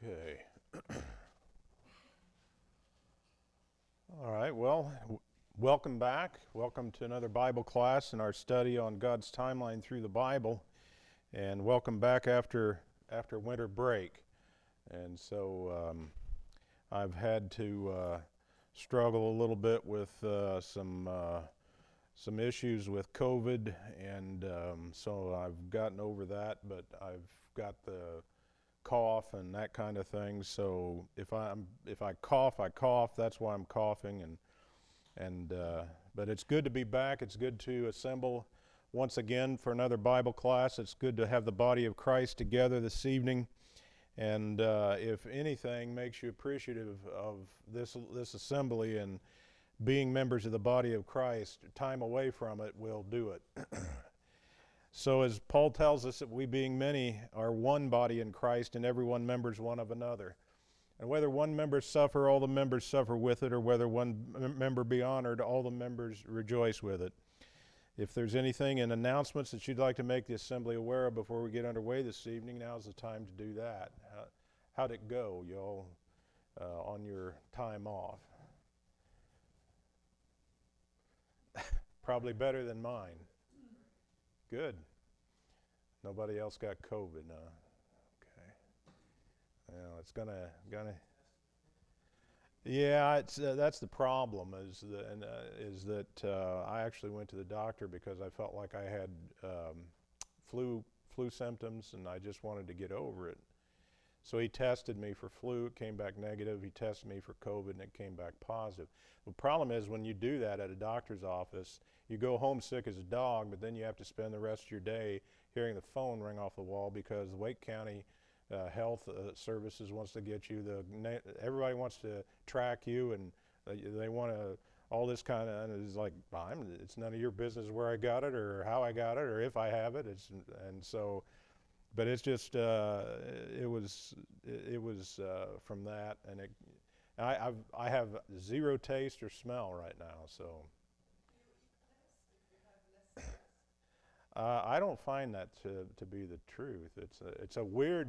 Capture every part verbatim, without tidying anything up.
Okay. All right, well, w- welcome back. Welcome to another Bible class in our study on God's timeline through the Bible. And welcome back after after winter break. And so um, I've had to uh, struggle a little bit with uh, some uh, some issues with COVID, and um, so I've gotten over that, but I've got the cough and that kind of thing. So if I'm if I cough, I cough. That's why I'm coughing. And and uh, but it's good to be back. It's good to assemble once again for another Bible class. It's good to have the body of Christ together this evening. And uh, if anything makes you appreciative of this this assembly and being members of the body of Christ, time away from it will do it. So as Paul tells us that we being many are one body in Christ, and every one members one of another. And whether one member suffer, all the members suffer with it, or whether one m- member be honored, all the members rejoice with it. If there's anything in announcements that you'd like to make the assembly aware of before we get underway this evening, now's the time to do that. How, how'd it go, y'all, uh, on your time off? Probably better than mine. Good. Nobody else got COVID, huh? Okay. Well, it's gonna gonna. Yeah, it's uh, that's the problem. Is the and, uh, is that uh, I actually went to the doctor because I felt like I had um, flu flu symptoms, and I just wanted to get over it. So he tested me for flu, it came back negative. He tested me for COVID, and it came back positive. The problem is when you do that at a doctor's office, you go home sick as a dog, but then you have to spend the rest of your day hearing the phone ring off the wall because the Wake County uh, Health uh, Services wants to get you. The everybody wants to track you, and they, they want to all this kind of. And it's like I'm, it's none of your business where I got it or how I got it or if I have it. It's and so. But it's just uh, it was it, it was uh, from that, and it, I I've, I have zero taste or smell right now, so uh, I don't find that to, to be the truth. It's a it's a weird.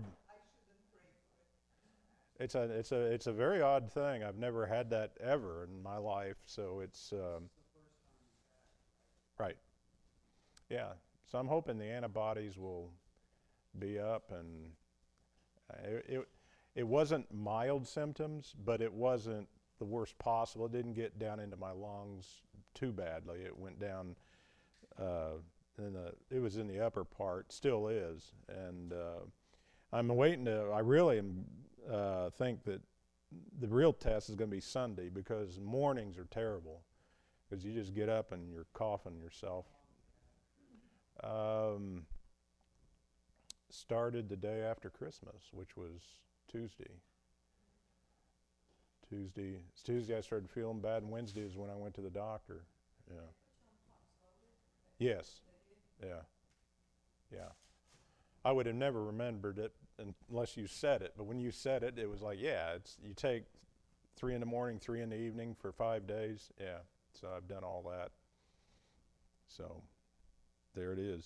It's a it's a it's a very odd thing. I've never had that ever in my life, so it's um, right. Yeah, so I'm hoping the antibodies will be up, and uh, it, it it wasn't mild symptoms, but it wasn't the worst possible. It didn't get down into my lungs too badly. It went down uh, in the it was in the upper part, still is, and uh, I'm waiting to. I really am uh, think that the real test is going to be Sunday because mornings are terrible because you just get up and you're coughing yourself. Um, started the day after Christmas, which was Tuesday. Tuesday, it's Tuesday I started feeling bad, and Wednesday is when I went to the doctor. Yeah. Yes. Yeah. Yeah. I would have never remembered it unless you said it, but when you said it, it was like, yeah, it's you take three in the morning, three in the evening for five days. Yeah. So I've done all that. So there it is.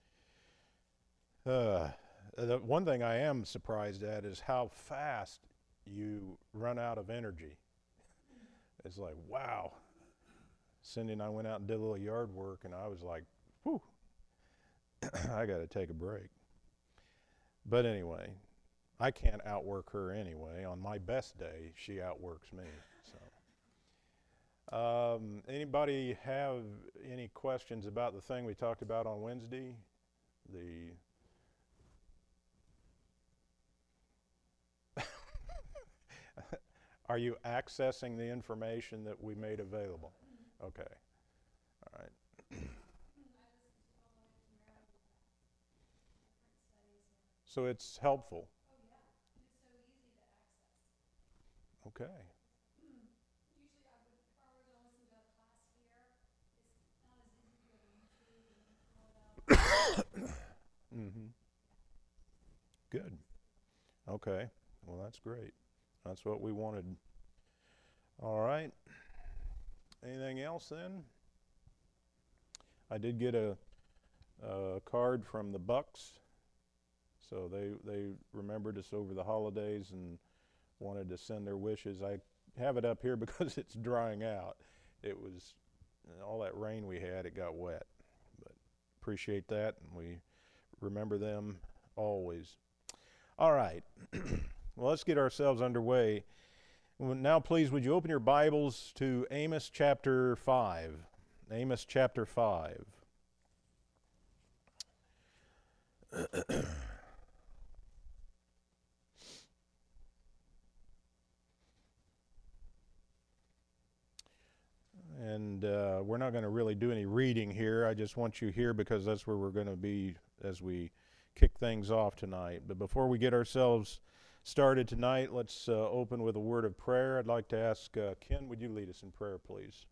Uh, the one thing I am surprised at is how fast you run out of energy. It's like, wow. Cindy and I went out and did a little yard work, and I was like, whew, I got to take a break. But anyway, I can't outwork her anyway. On my best day, she outworks me. So, um, anybody have any questions about the thing we talked about on Wednesday? The Are you accessing the information that we made available? Okay. All right. So it's helpful. Okay. Mm-hmm. Good. Okay. Well, that's great. That's what we wanted. All right. Anything else then? I did get a, a card from the Bucks So they, they remembered us over the holidays and wanted to send their wishes. I have it up here because it's drying out. It was, all that rain we had, it got wet. But appreciate that, and we remember them always. All right. Well, let's get ourselves underway. Now, please, would you open your Bibles to Amos chapter five? Amos chapter five. And uh, we're not going to really do any reading here. I just want you here because that's where we're going to be as we kick things off tonight. But before we get ourselves started tonight, let's uh, open with a word of prayer. I'd like to ask uh, Ken, would you lead us in prayer, please?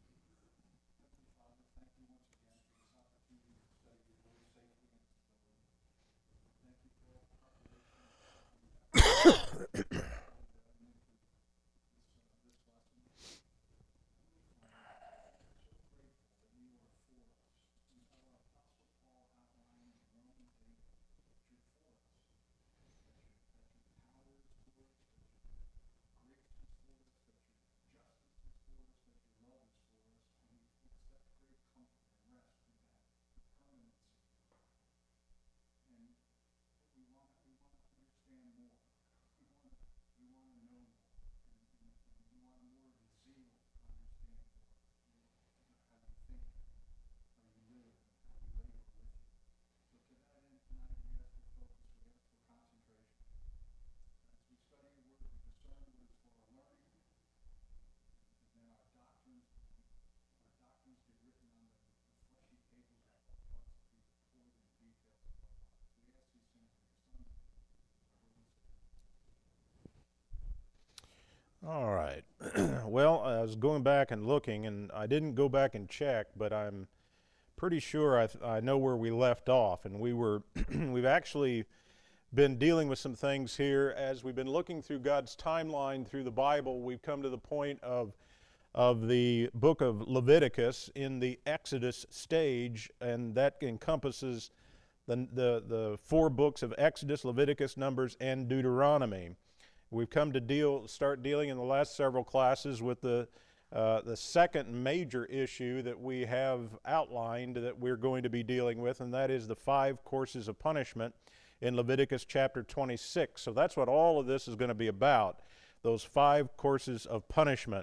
All right. Well, I was going back and looking, and I didn't go back and check, but I'm pretty sure I, th- I know where we left off. And we were, we've actually been dealing with some things here as we've been looking through God's timeline through the Bible. We've come to the point of of the book of Leviticus in the Exodus stage, and that encompasses the the, the four books of Exodus, Leviticus, Numbers, and Deuteronomy. We've come to deal, start dealing in the last several classes with the uh, the second major issue that we have outlined that we're going to be dealing with, and that is the five courses of punishment in Leviticus chapter twenty-six. So that's what all of this is going to be about, those five courses of punishment.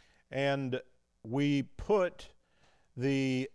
And we put the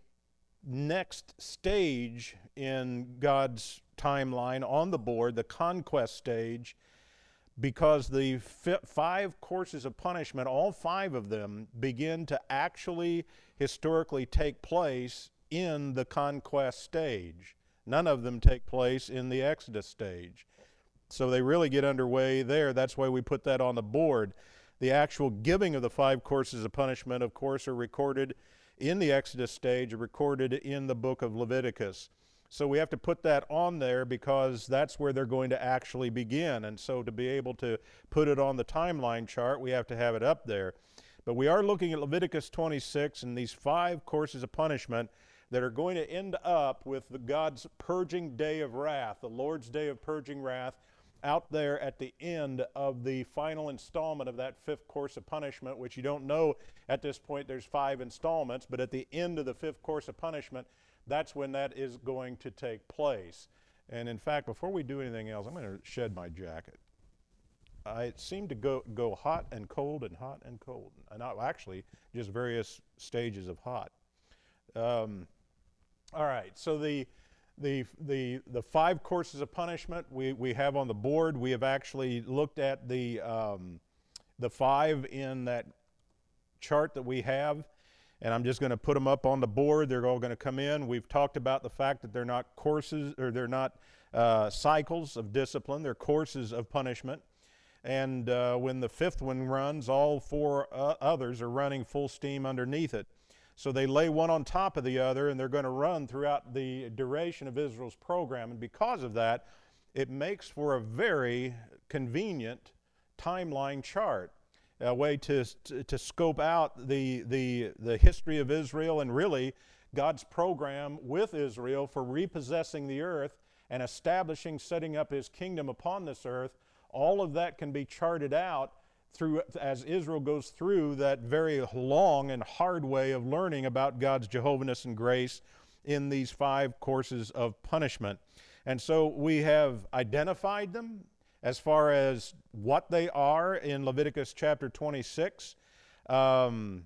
next stage in God's timeline on the board, the conquest stage, because the five courses of punishment, all five of them, begin to actually historically take place in the conquest stage. None of them take place in the Exodus stage. So they really get underway there. That's why we put that on the board. The actual giving of the five courses of punishment, of course, are recorded in the Exodus stage, are recorded in the book of Leviticus. So we have to put that on there because that's where they're going to actually begin. And so to be able to put it on the timeline chart, we have to have it up there. But we are looking at Leviticus twenty-six and these five courses of punishment that are going to end up with the God's purging day of wrath, the Lord's day of purging wrath, out there at the end of the final installment of that fifth course of punishment, which you don't know at this point there's five installments, but at the end of the fifth course of punishment, that's when that is going to take place. And in fact, before we do anything else, I'm going to shed my jacket. I seem to go go hot and cold and hot and cold. And I, actually, just various stages of hot. Um, all right, so the the the the five courses of punishment we, we have on the board. We have actually looked at the um, the five in that chart that we have. And I'm just going to put them up on the board. They're all going to come in. We've talked about the fact that they're not courses, or they're not uh, cycles of discipline. They're courses of punishment. And uh, when the fifth one runs, all four uh, others are running full steam underneath it. So they lay one on top of the other, and they're going to run throughout the duration of Israel's program. And because of that, it makes for a very convenient timeline chart, a way to, to, to scope out the, the, the history of Israel and really God's program with Israel for repossessing the earth and establishing, setting up his kingdom upon this earth, all of that can be charted out through as Israel goes through that very long and hard way of learning about God's Jehovahness and grace in these five courses of punishment. And so we have identified them as far as what they are in Leviticus chapter twenty-six. Um,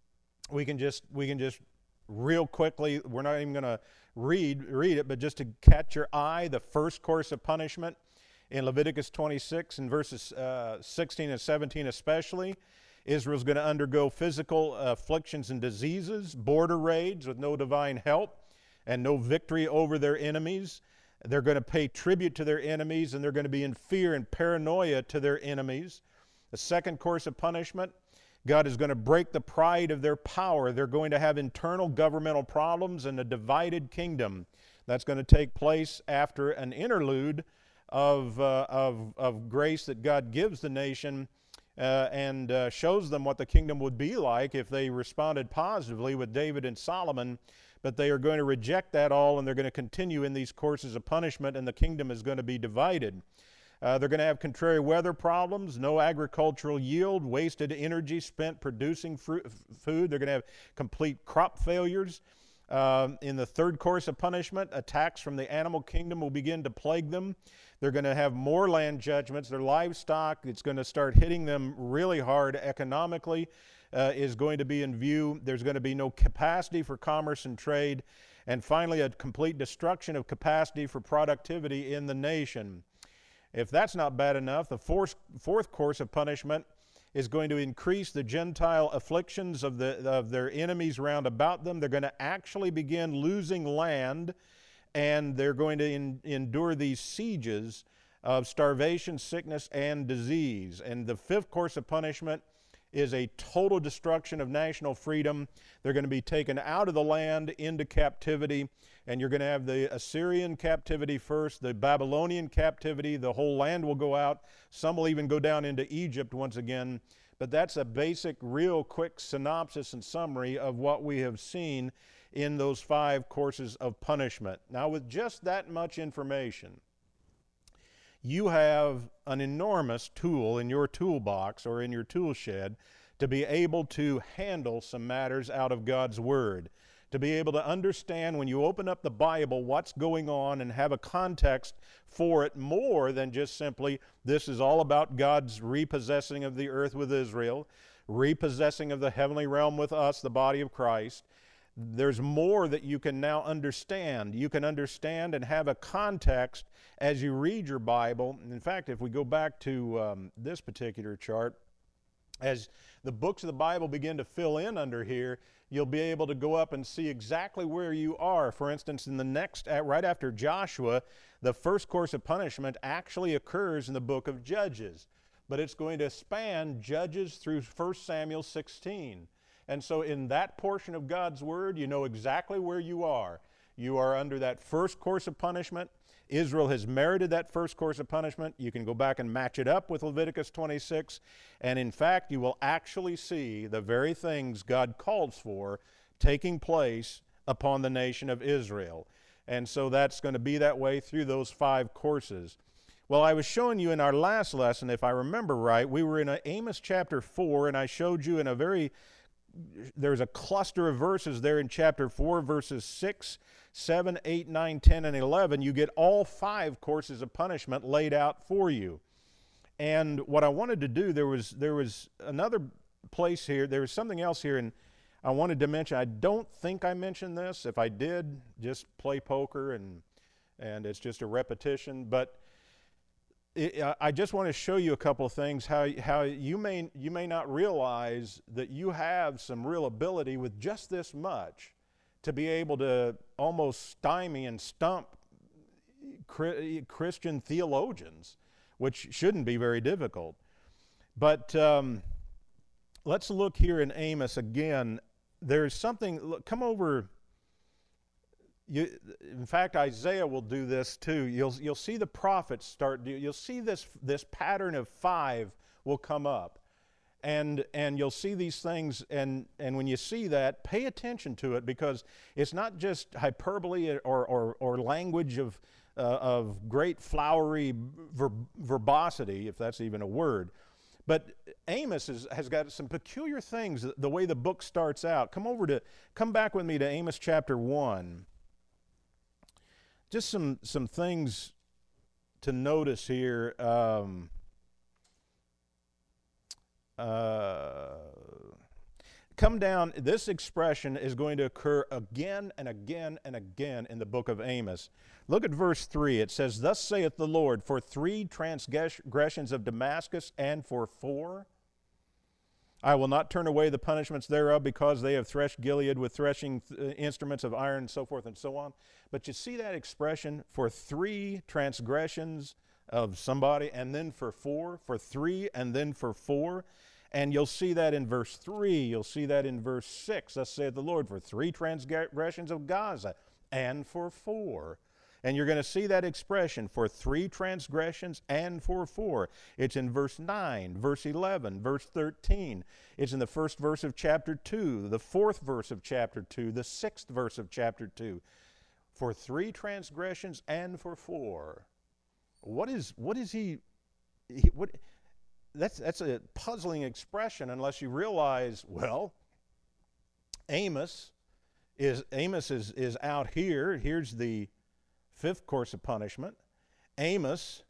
we can just we can just real quickly, we're not even going to read read it, but just to catch your eye, the first course of punishment in Leviticus twenty-six and verses uh, sixteen and seventeen especially, Israel's going to undergo physical afflictions and diseases, border raids with no divine help, and no victory over their enemies. They're going to pay tribute to their enemies, and they're going to be in fear and paranoia to their enemies. The second course of punishment, God is going to break the pride of their power. They're going to have internal governmental problems and a divided kingdom. That's going to take place after an interlude of, uh, of, of grace that God gives the nation uh, and uh, shows them what the kingdom would be like if they responded positively with David and Solomon. But they are going to reject that all, and they're going to continue in these courses of punishment, and the kingdom is going to be divided. Uh, they're going to have contrary weather problems, no agricultural yield, wasted energy spent producing fruit, food. They're going to have complete crop failures. Um, in the third course of punishment, attacks from the animal kingdom will begin to plague them. They're going to have more land judgments. Their livestock, it's going to start hitting them really hard economically. Uh, is going to be in view. There's going to be no capacity for commerce and trade. And finally, a complete destruction of capacity for productivity in the nation. If that's not bad enough, the fourth, fourth course of punishment is going to increase the Gentile afflictions of, the, of their enemies round about them. They're going to actually begin losing land, and they're going to in, endure these sieges of starvation, sickness, and disease. And the fifth course of punishment is a total destruction of national freedom. They're going to be taken out of the land into captivity, and you're going to have the Assyrian captivity first, the Babylonian captivity. The whole land will go out. Some will even go down into Egypt once again. But that's a basic, real quick synopsis and summary of what we have seen in those five courses of punishment. Now, with just that much information, you have an enormous tool in your toolbox or in your tool shed to be able to handle some matters out of God's Word, to be able to understand when you open up the Bible what's going on and have a context for it more than just simply this is all about God's repossessing of the earth with Israel, repossessing of the heavenly realm with us, the body of Christ. There's more that you can now understand. You can understand and have a context as you read your Bible. In fact, if we go back to um, this particular chart, as the books of the Bible begin to fill in under here, you'll be able to go up and see exactly where you are. For instance, in the next, right after Joshua, the first course of punishment actually occurs in the book of Judges. But it's going to span Judges through First Samuel sixteen. And so in that portion of God's Word, you know exactly where you are. You are under that first course of punishment. Israel has merited that first course of punishment. You can go back and match it up with Leviticus twenty-six. And in fact, you will actually see the very things God calls for taking place upon the nation of Israel. And so that's going to be that way through those five courses. Well, I was showing you in our last lesson, if I remember right, we were in Amos chapter four, and I showed you in a very there's a cluster of verses there in chapter four, verses six, seven, eight, nine, ten, and eleven. You get all five courses of punishment laid out for you. And what I wanted to do, there was there was another place here, there was something else here, and I wanted to mention, I don't think I mentioned this. If I did, just play poker, and and it's just a repetition. But It, I just want to show you a couple of things, how, how you, may, you may not realize that you have some real ability with just this much to be able to almost stymie and stump Christian theologians, which shouldn't be very difficult. But um, let's look here in Amos again. There's something, look, come over. You, in fact, Isaiah will do this too. You'll, you'll see the prophets start, you'll see this, this pattern of five will come up. And, and you'll see these things, and, and when you see that, pay attention to it, because it's not just hyperbole or, or, or language of, uh, of great flowery ver- verbosity, if that's even a word. But Amos is, has got some peculiar things, the way the book starts out. Come over to, come back with me to Amos chapter one. Just some, some things to notice here. Um, Uh, come down, this expression is going to occur again and again and again in the book of Amos. Look at verse three. It says, "Thus saith the Lord, for three transgressions of Damascus, and for four, I will not turn away the punishments thereof, because they have threshed Gilead with threshing th- instruments of iron," and so forth and so on. But you see that expression, for three transgressions of somebody, and then for four, for three, and then for four. And you'll see that in verse three. You'll see that in verse six. Thus saith the Lord, for three transgressions of Gaza, and for four. And you're going to see that expression, for three transgressions and for four. It's in verse nine, verse eleven, verse thirteen. It's in the first verse of chapter two, the fourth verse of chapter two, the sixth verse of chapter two. For three transgressions and for four. What is, what is he, he what, that's, that's a puzzling expression unless you realize, well, Amos is, Amos is, is out here. Here's the fifth course of punishment. Amos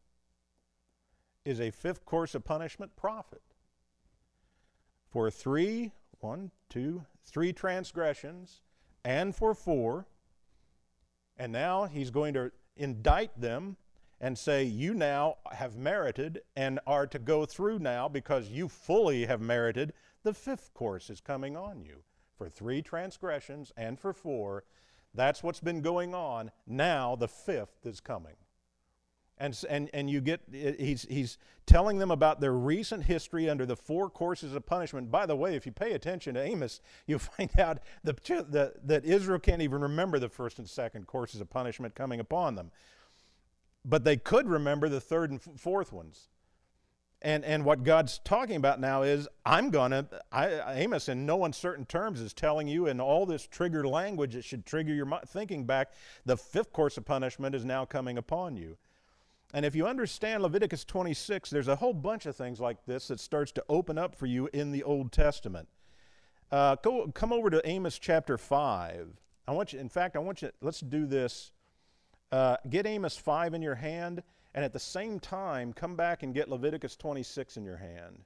is a fifth course of punishment prophet. For three, one, two, three transgressions, and for four, and now he's going to indict them and say, you now have merited and are to go through now, because you fully have merited, the fifth course is coming on you. For three transgressions and for four, that's what's been going on. Now the fifth is coming. And, and, and you get, he's, he's telling them about their recent history under the four courses of punishment. By the way, if you pay attention to Amos, you'll find out the, the, that Israel can't even remember the first and second courses of punishment coming upon them. But they could remember the third and fourth ones. And, and what God's talking about now is, I'm going to, Amos in no uncertain terms is telling you in all this trigger language that should trigger your thinking back, the fifth course of punishment is now coming upon you. And if you understand Leviticus twenty-six, there's a whole bunch of things like this that starts to open up for you in the Old Testament. Uh, go, come over to Amos chapter five. I want you, in fact, I want you, let's do this. Uh, get Amos five in your hand, and at the same time, come back and get Leviticus twenty-six in your hand.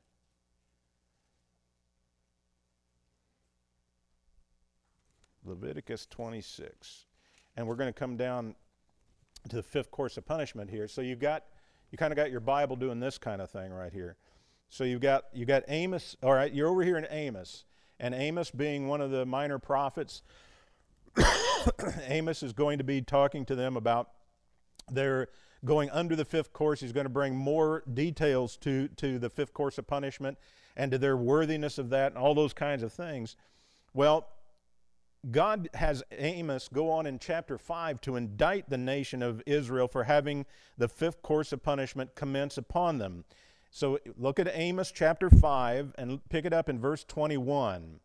Leviticus twenty-six. And we're going to come down to the fifth course of punishment here. So you've got, you kind of got your Bible doing this kind of thing right here. So you've got, you got Amos, all right, you're over here in Amos. And Amos being one of the minor prophets, Amos is going to be talking to them about their going under the fifth course. He's going to bring more details to, to the fifth course of punishment and to their worthiness of that and all those kinds of things. Well, God has Amos go on in chapter five to indict the nation of Israel for having the fifth course of punishment commence upon them. So look at Amos chapter five and pick it up in verse twenty-one.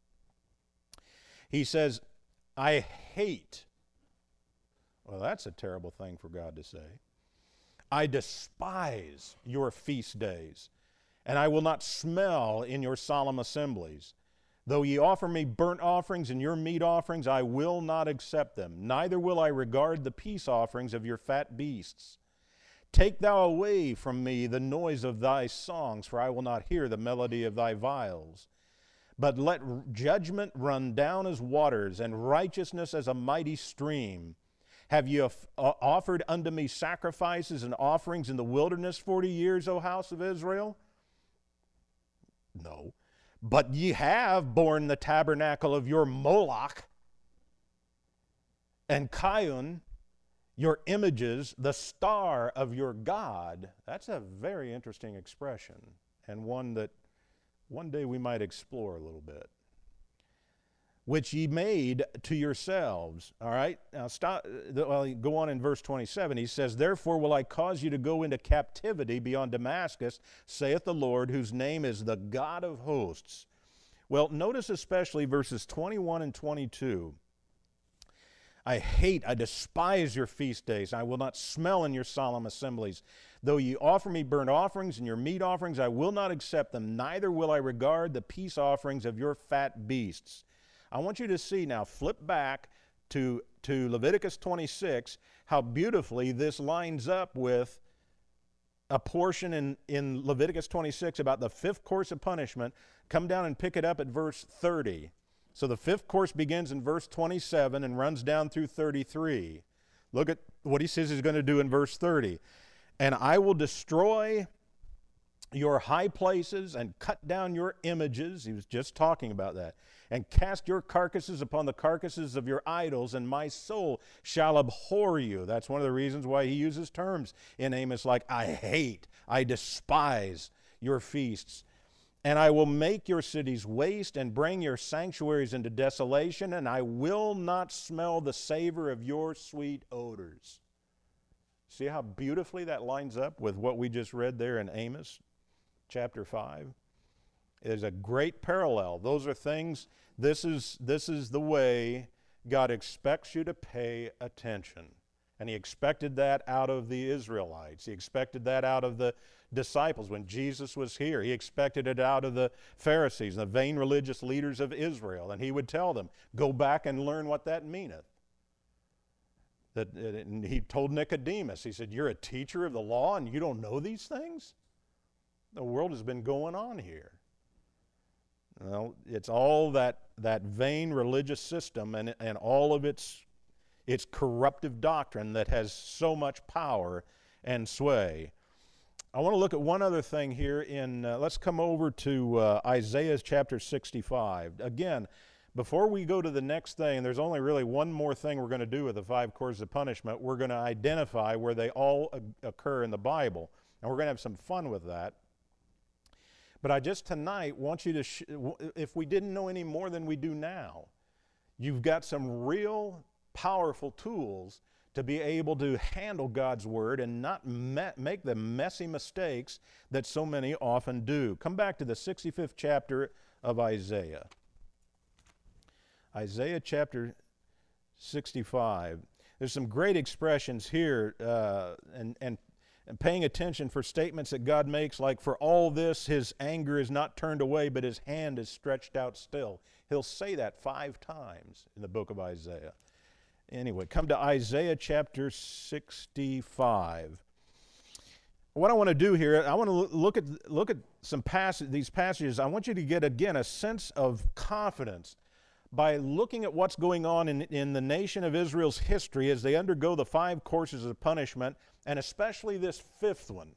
He says, I hate. Well, that's a terrible thing for God to say. I despise your feast days, and I will not smell in your solemn assemblies. Though ye offer me burnt offerings and your meat offerings, I will not accept them. Neither will I regard the peace offerings of your fat beasts. Take thou away from me the noise of thy songs, for I will not hear the melody of thy viols. But let judgment run down as waters, and righteousness as a mighty stream. Have ye offered unto me sacrifices and offerings in the wilderness forty years, O house of Israel? No. But ye have borne the tabernacle of your Moloch, and Chiun, your images, the star of your God. That's a very interesting expression, and one that one day we might explore a little bit. which ye made to yourselves. All right, now stop. Well, go on in verse twenty-seven. He says, therefore will I cause you to go into captivity beyond Damascus, saith the Lord, whose name is the God of hosts. Well, notice especially verses twenty-one and twenty-two. I hate, I despise your feast days. I will not smell in your solemn assemblies. Though ye offer me burnt offerings and your meat offerings, I will not accept them. Neither will I regard the peace offerings of your fat beasts. I want you to see now, flip back to, to Leviticus twenty-six, how beautifully this lines up with a portion in, in Leviticus twenty-six about the fifth course of punishment. Come down and pick it up at verse thirty. So the fifth course begins in verse twenty-seven and runs down through thirty-three. Look at what he says he's going to do in verse thirty. And I will destroy your high places and cut down your images. He was just talking about that. And cast your carcasses upon the carcasses of your idols, and my soul shall abhor you. That's one of the reasons why he uses terms in Amos like, I hate, I despise your feasts. And I will make your cities waste and bring your sanctuaries into desolation, and I will not smell the savor of your sweet odors. See how beautifully that lines up with what we just read there in Amos chapter five? There's a great parallel. Those are things, this is, this is the way God expects you to pay attention. And he expected that out of the Israelites. He expected that out of the disciples when Jesus was here. He expected it out of the Pharisees, the vain religious leaders of Israel. And he would tell them, go back and learn what that meaneth. That, and he told Nicodemus, he said, you're a teacher of the law and you don't know these things? The world has been going on here. Well, it's all that, that vain religious system and, and all of its, its corruptive doctrine that has so much power and sway. I want to look at one other thing here in, uh, let's come over to uh, Isaiah chapter sixty-five. Again, before we go to the next thing, there's only really one more thing we're going to do with the five courses of punishment. We're going to identify where they all occur in the Bible, and we're going to have some fun with that. But I just tonight want you to, sh- if we didn't know any more than we do now, you've got some real powerful tools to be able to handle God's Word and not me- make the messy mistakes that so many often do. Come back to the sixty-fifth chapter of Isaiah. Isaiah chapter sixty-five. There's some great expressions here, uh, and, and, and paying attention for statements that God makes, like, for all this his anger is not turned away, but his hand is stretched out still. He'll say that five times in the book of Isaiah. Anyway, come to Isaiah chapter sixty-five. What I want to do here, I want to look at look at some passage, these passages. I want you to get, again, a sense of confidence by looking at what's going on in, in the nation of Israel's history as they undergo the five courses of punishment, and especially this fifth one.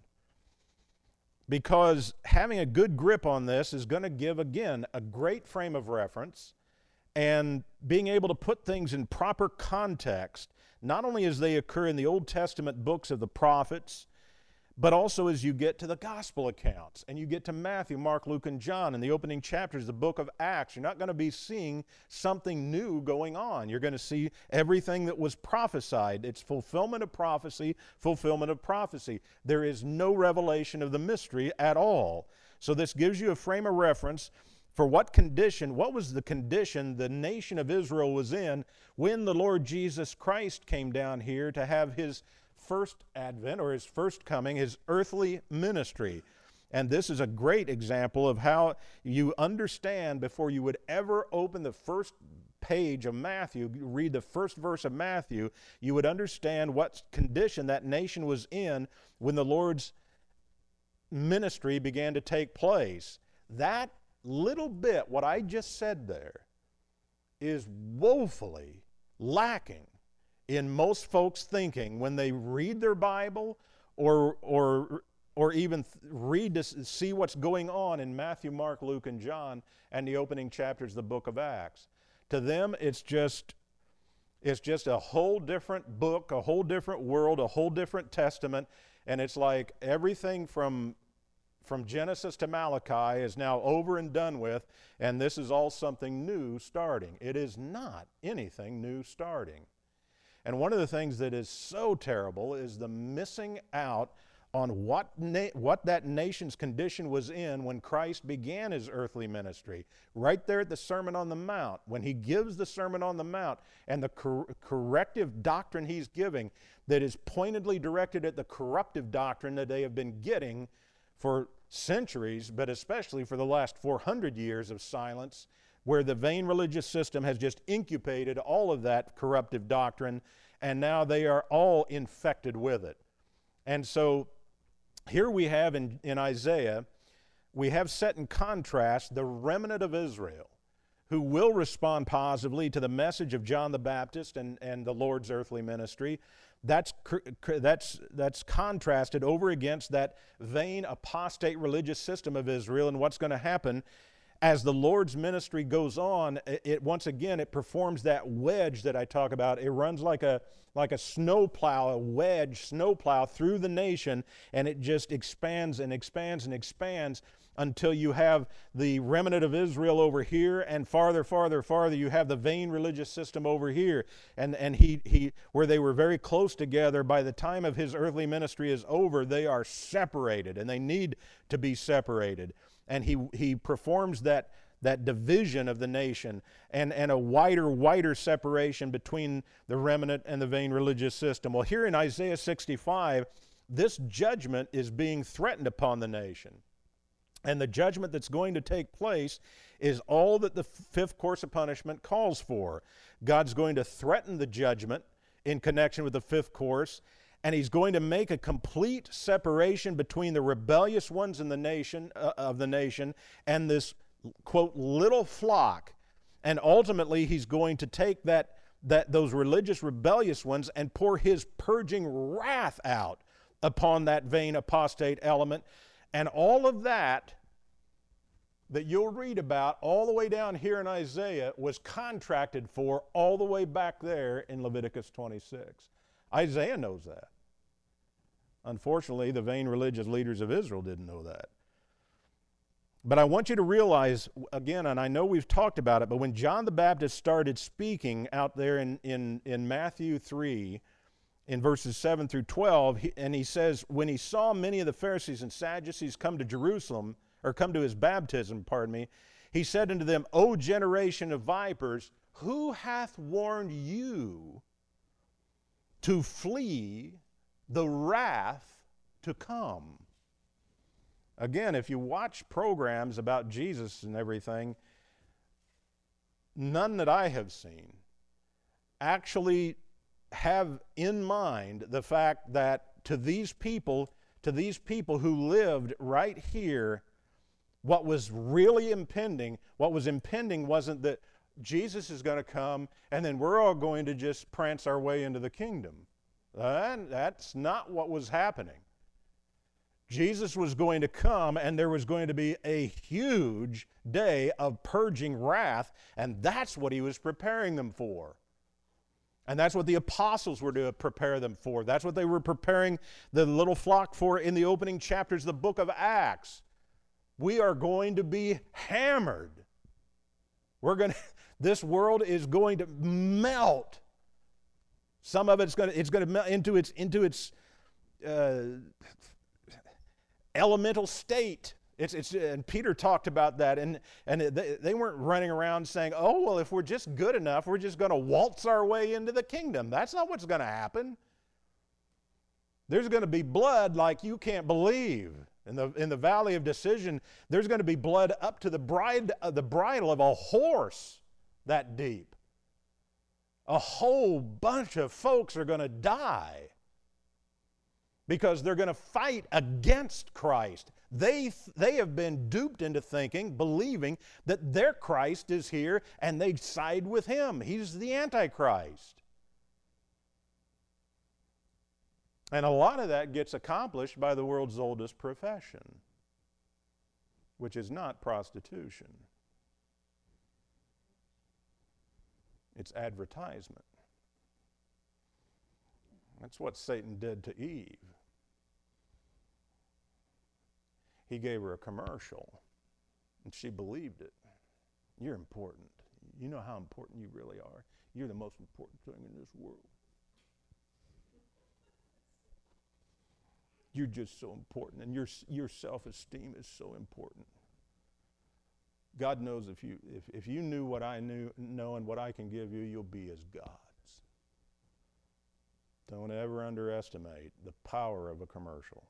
Because having a good grip on this is going to give, again, a great frame of reference, and being able to put things in proper context, not only as they occur in the Old Testament books of the prophets, but also as you get to the gospel accounts, and you get to Matthew, Mark, Luke, and John, in the opening chapters of the book of Acts. You're not going to be seeing something new going on. You're going to see everything that was prophesied. It's fulfillment of prophecy, fulfillment of prophecy. There is no revelation of the mystery at all. So this gives you a frame of reference for what condition, what was the condition the nation of Israel was in when the Lord Jesus Christ came down here to have his first advent, or his first coming, his earthly ministry. And this is a great example of how you understand, before you would ever open the first page of Matthew, read the first verse of Matthew, you would understand what condition that nation was in when the Lord's ministry began to take place. That little bit, what I just said there, is woefully lacking in most folks' thinking when they read their Bible, or or or even read to see what's going on in Matthew, Mark, Luke, and John, and the opening chapters of the book of Acts. To them, it's just it's just a whole different book, a whole different world, a whole different testament, and it's like everything from from Genesis to Malachi is now over and done with, and this is all something new starting. It is not anything new starting. And one of the things that is so terrible is the missing out on what, na- what that nation's condition was in when Christ began his earthly ministry. Right there at the Sermon on the Mount, when he gives the Sermon on the Mount and the cor- corrective doctrine he's giving that is pointedly directed at the corruptive doctrine that they have been getting for centuries, but especially for the last four hundred years of silence, where the vain religious system has just incubated all of that corruptive doctrine, and now they are all infected with it. And so here we have in, in Isaiah, we have set in contrast the remnant of Israel, who will respond positively to the message of John the Baptist and, and the Lord's earthly ministry. That's, that's, that's contrasted over against that vain apostate religious system of Israel. And what's going to happen as the Lord's ministry goes on, it, it once again, it performs that wedge that I talk about. It runs like a, like a snowplow, a wedge snowplow through the nation, and it just expands and expands and expands until you have the remnant of Israel over here, and farther, farther, farther, you have the vain religious system over here. And, and he, he, where they were very close together, by the time of his earthly ministry is over, they are separated, and they need to be separated. And he, he performs that, that division of the nation and, and a wider, wider separation between the remnant and the vain religious system. Well, here in Isaiah sixty-five, this judgment is being threatened upon the nation. And the judgment that's going to take place is all that the fifth course of punishment calls for. God's going to threaten the judgment in connection with the fifth course, and he's going to make a complete separation between the rebellious ones in the nation, uh, of the nation and this, quote, little flock. And ultimately, he's going to take that, that those religious rebellious ones and pour his purging wrath out upon that vain apostate element. And all of that that you'll read about all the way down here in Isaiah was contracted for all the way back there in Leviticus twenty-six. Isaiah knows that. Unfortunately, the vain religious leaders of Israel didn't know that. But I want you to realize, again, and I know we've talked about it, but when John the Baptist started speaking out there in, in, in Matthew three, in verses seven through twelve, he, and he says, when he saw many of the Pharisees and Sadducees come to Jerusalem, or come to his baptism, pardon me, he said unto them, O generation of vipers, who hath warned you to flee the wrath to come? Again, if you watch programs about Jesus and everything, none that I have seen actually have in mind the fact that to these people, to these people who lived right here, what was really impending, what was impending wasn't that Jesus is going to come and then we're all going to just prance our way into the kingdom. And that's not what was happening. Jesus was going to come, and there was going to be a huge day of purging wrath, and that's what he was preparing them for. And that's what the apostles were to prepare them for. That's what they were preparing the little flock for in the opening chapters of the book of Acts. We are going to be hammered. We're going to, this world is going to melt. Some of it's going to, it's going to melt into its, into its uh, elemental state. It's, it's, and Peter talked about that, and, and they, they weren't running around saying, oh, well, if we're just good enough, we're just going to waltz our way into the kingdom. That's not what's going to happen. There's going to be blood like you can't believe. In the, in the valley of decision, there's going to be blood up to the, bride, uh, the bridle of a horse that deep. A whole bunch of folks are going to die because they're going to fight against Christ. They, they have been duped into thinking, believing that their Christ is here and they side with him. He's the Antichrist. And a lot of that gets accomplished by the world's oldest profession, which is not prostitution. It's advertisement. That's what Satan did to Eve. he gave her a commercial, and she believed it. You're important. You know how important you really are. You're the most important thing in this world. You're just so important, and your your self-esteem is so important. God knows if you if, if you knew what I knew know and what I can give you, you'll be as gods. Don't ever underestimate the power of a commercial.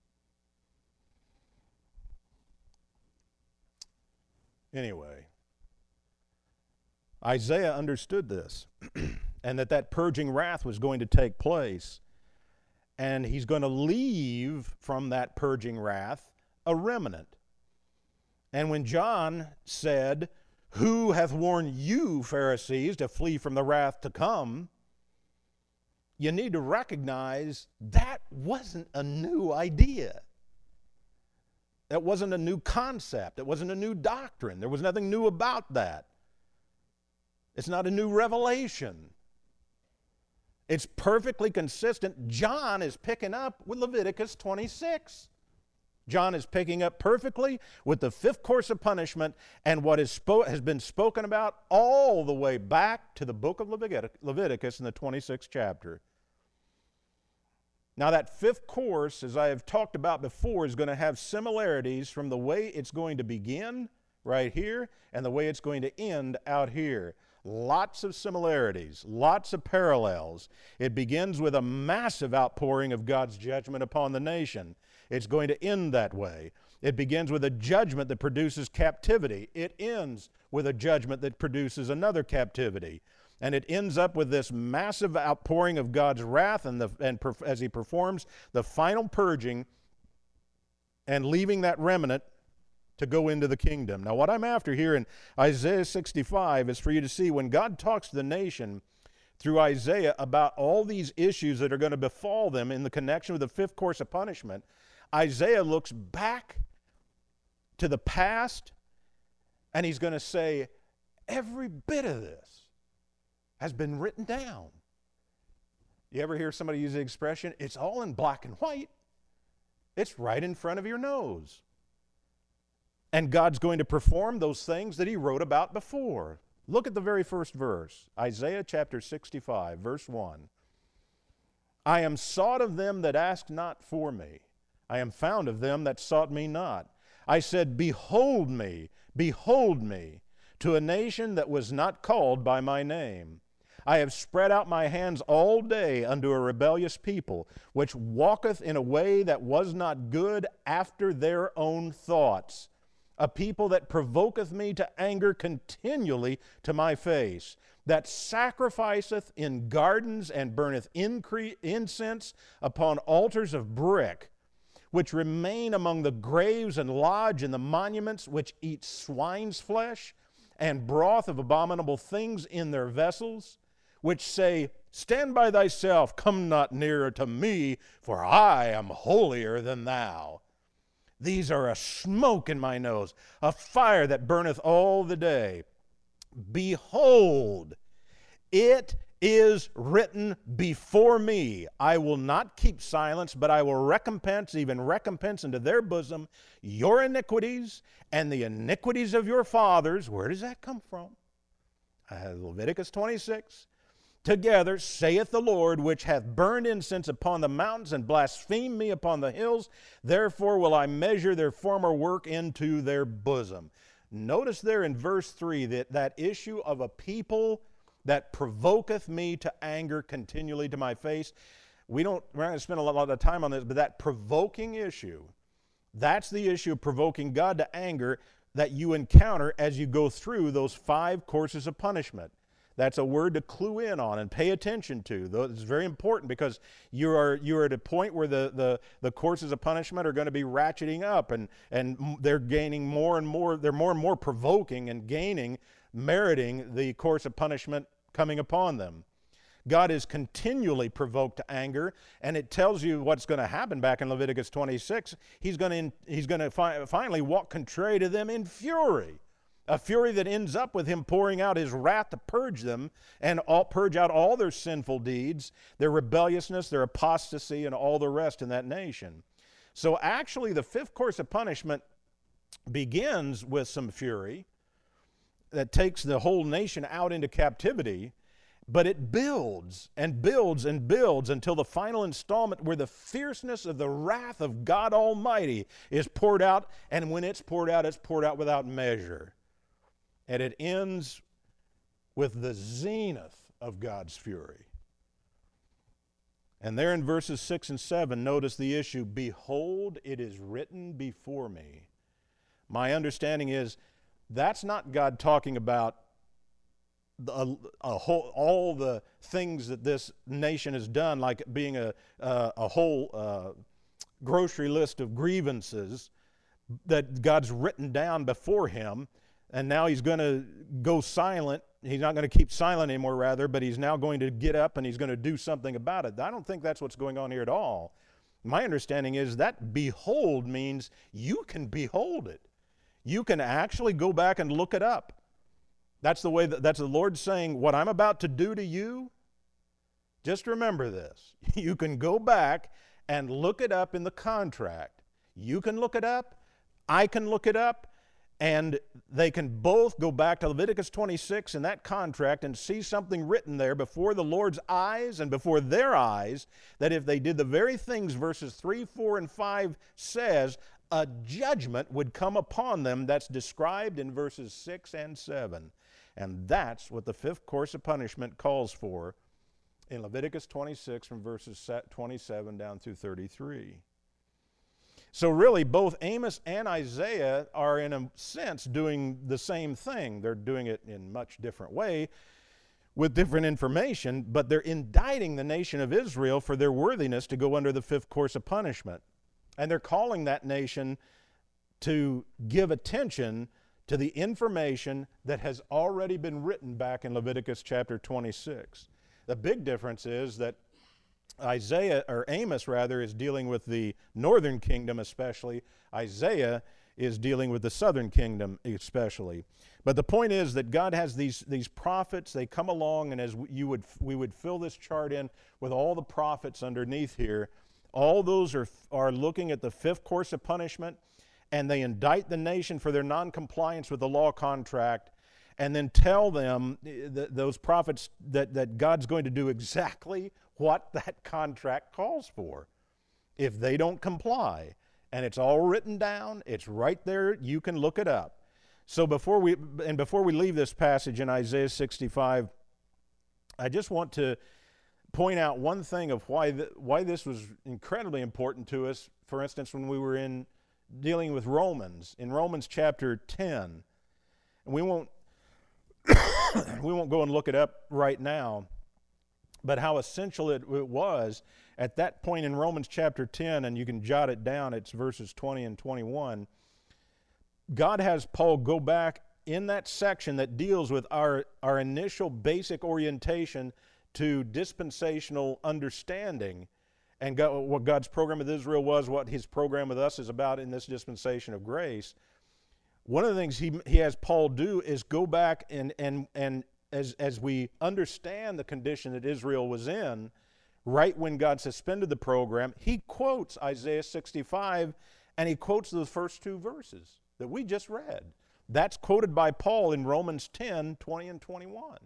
Anyway, Isaiah understood this, and that that purging wrath was going to take place, and he's going to leave from that purging wrath a remnant. And when John said, "Who hath warned you, Pharisees, to flee from the wrath to come?" you need to recognize that wasn't a new idea. That wasn't a new concept. It wasn't a new doctrine. There was nothing new about that. It's not a new revelation. It's perfectly consistent. John is picking up with Leviticus twenty-six. John is picking up perfectly with the fifth course of punishment and what is spo- has been spoken about all the way back to the book of Levitic- Leviticus in the twenty-sixth chapter. Now that fifth course, as I have talked about before, is going to have similarities from the way it's going to begin right here and the way it's going to end out here. Lots of similarities, lots of parallels. It begins with a massive outpouring of God's judgment upon the nation. It's going to end that way. It begins with a judgment that produces captivity. It ends with a judgment that produces another captivity. And it ends up with this massive outpouring of God's wrath and, the, and perf- as he performs the final purging and leaving that remnant to go into the kingdom. Now, what I'm after here in Isaiah sixty-five is for you to see when God talks to the nation through Isaiah about all these issues that are going to befall them in the connection with the fifth course of punishment, Isaiah looks back to the past and he's going to say, every bit of this has been written down. You ever hear somebody use the expression, it's all in black and white? It's right in front of your nose. And God's going to perform those things that he wrote about before. Look at the very first verse, Isaiah chapter sixty-five, verse one. I am sought of them that asked not for me. I am found of them that sought me not. I said, behold me, behold me, to a nation that was not called by my name. I have spread out my hands all day unto a rebellious people, which walketh in a way that was not good after their own thoughts. A people that provoketh me to anger continually to my face, that sacrificeth in gardens and burneth incre- incense upon altars of brick, which remain among the graves and lodge in the monuments, which eat swine's flesh and broth of abominable things in their vessels, which say, stand by thyself, come not nearer to me, for I am holier than thou. These are a smoke in my nose, a fire that burneth all the day. Behold, it is written before me. I will not keep silence, but I will recompense, even recompense into their bosom, your iniquities and the iniquities of your fathers. Where does that come from? Uh, Leviticus twenty-six. Together, saith the Lord, which hath burned incense upon the mountains and blasphemed me upon the hills. Therefore will I measure their former work into their bosom. Notice there in verse three that that issue of a people that provoketh me to anger continually to my face. We don't, we're not going to spend a lot of time on this, but that provoking issue, that's the issue of provoking God to anger that you encounter as you go through those five courses of punishment. That's a word to clue in on and pay attention to. It's very important because you are you are at a point where the, the, the courses of punishment are going to be ratcheting up and, and they're gaining more and more, they're more and more provoking and gaining, meriting the course of punishment coming upon them. God is continually provoked to anger, and it tells you what's going to happen back in Leviticus twenty-six. He's going to, he's going to fi- finally walk contrary to them in fury. A fury that ends up with him pouring out his wrath to purge them and all, purge out all their sinful deeds, their rebelliousness, their apostasy, and all the rest in that nation. So actually the fifth course of punishment begins with some fury that takes the whole nation out into captivity, but it builds and builds and builds until the final installment where the fierceness of the wrath of God Almighty is poured out, and when it's poured out, it's poured out without measure. And it ends with the zenith of God's fury. And there in verses six and seven, notice the issue, behold, it is written before me. My understanding is that's not God talking about a, a whole, all the things that this nation has done, like being a, uh, a whole uh, grocery list of grievances that God's written down before him, and now he's going to go silent. He's not going to keep silent anymore, rather, but he's now going to get up and he's going to do something about it. I don't think that's what's going on here at all. My understanding is that behold means you can behold it. You can actually go back and look it up. That's the way that, that's the Lord saying, what I'm about to do to you, just remember this. You can go back and look it up in the contract. You can look it up, I can look it up, and they can both go back to Leviticus twenty-six in that contract and see something written there before the Lord's eyes and before their eyes, that if they did the very things verses three, four, and five says, a judgment would come upon them that's described in verses six and seven. And that's what the fifth course of punishment calls for in Leviticus twenty-six from verses twenty-seven down through thirty-three. So really, both Amos and Isaiah are in a sense doing the same thing. They're doing it in a much different way with different information, but they're indicting the nation of Israel for their worthiness to go under the fifth course of punishment. And they're calling that nation to give attention to the information that has already been written back in Leviticus chapter twenty-six. The big difference is that Isaiah, or Amos rather, is dealing with the northern kingdom especially. Isaiah is dealing with the southern kingdom especially. But the point is that God has these, these prophets. They come along, and as you would, we would fill this chart in with all the prophets underneath here. All those are, are looking at the fifth course of punishment, and they indict the nation for their noncompliance with the law contract, and then tell them, th- those prophets, that, that God's going to do exactly what that contract calls for if they don't comply. And it's all written down. It's right there. You can look it up. So before we, and before we leave this passage in Isaiah sixty-five, I just want to point out one thing of why, th- why this was incredibly important to us. For instance, when we were in dealing with Romans, in Romans chapter ten, and we won't, we won't go and look it up right now, but how essential it, it was at that point in Romans chapter ten, and you can jot it down, it's verses twenty and twenty-one. God has Paul go back in that section that deals with our, our initial basic orientation to dispensational understanding and God, what God's program with Israel was, what his program with us is about in this dispensation of grace. One of the things he, he has Paul do is go back and, and, and as, as we understand the condition that Israel was in, right when God suspended the program, he quotes Isaiah sixty-five, and he quotes the first two verses that we just read. That's quoted by Paul in Romans ten, twenty and twenty-one.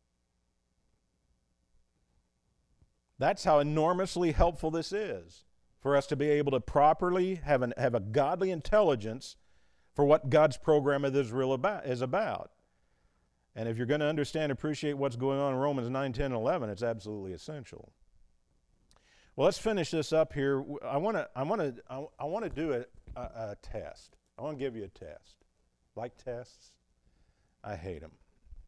That's how enormously helpful this is for us to be able to properly have, an, have a godly intelligence for what God's program with Israel about, is about. And if you're going to understand and appreciate what's going on in Romans nine, ten, and eleven, it's absolutely essential. Well, let's finish this up here. I want to I want to I, I want to do a, a, a test. I want to give you a test. Like tests? I hate them.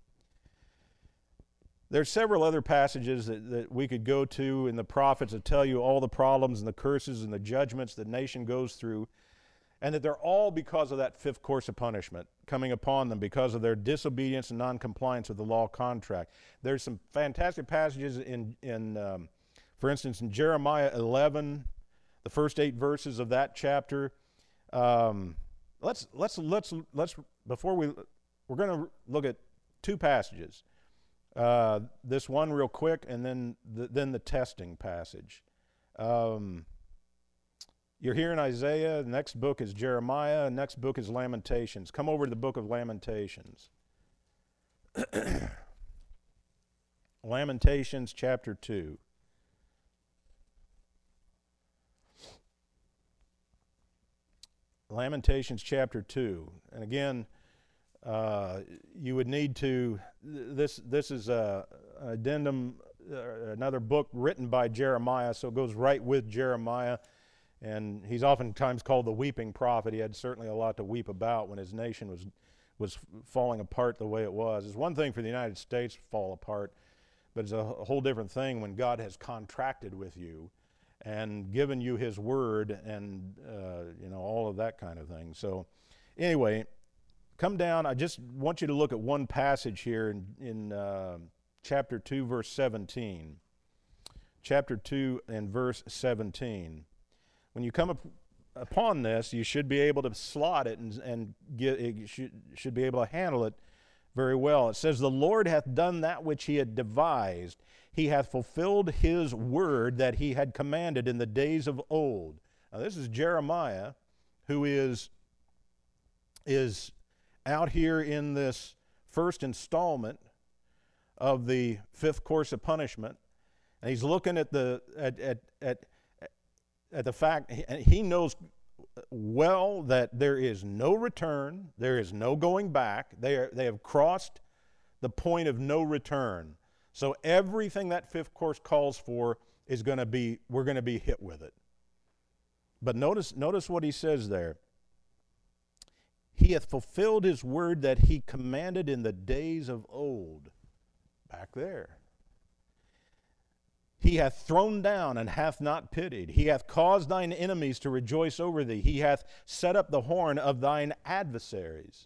There's several other passages that, that we could go to in the prophets that tell you all the problems and the curses and the judgments the nation goes through, and that they're all because of that fifth course of punishment coming upon them because of their disobedience and noncompliance with the law contract. There's some fantastic passages in, in um, for instance, in Jeremiah eleven, the first eight verses of that chapter. Um, let's let's let's let's before we we're going to look at two passages. Uh, this one real quick, and then the, then the testing passage. Um, You're here in Isaiah. The next book is Jeremiah. The next book is Lamentations. Come over to the book of Lamentations. Lamentations chapter two. Lamentations chapter two. And again, uh, you would need to, this, this is a, an addendum, uh, another book written by Jeremiah, so it goes right with Jeremiah. And he's oftentimes called the weeping prophet. He had certainly a lot to weep about when his nation was was falling apart the way it was. It's one thing for the United States to fall apart, but it's a whole different thing when God has contracted with you and given you his word and uh, you know, all of that kind of thing. So anyway, come down. I just want you to look at one passage here in, in uh, chapter two, verse seventeen. Chapter two and verse seventeen. When you come up upon this, you should be able to slot it and, and get, it should, should be able to handle it very well. It says, "The Lord hath done that which he had devised. He hath fulfilled his word that he had commanded in the days of old." Now this is Jeremiah, who is, is out here in this first installment of the fifth course of punishment. And he's looking at the, at, at, at at the fact, he knows well that there is no return, there is no going back. They are, they have crossed the point of no return. So everything that fifth course calls for is going to be, we're going to be hit with it. But notice, notice what he says there. He hath fulfilled his word that he commanded in the days of old. Back there. He hath thrown down and hath not pitied. He hath caused thine enemies to rejoice over thee. He hath set up the horn of thine adversaries.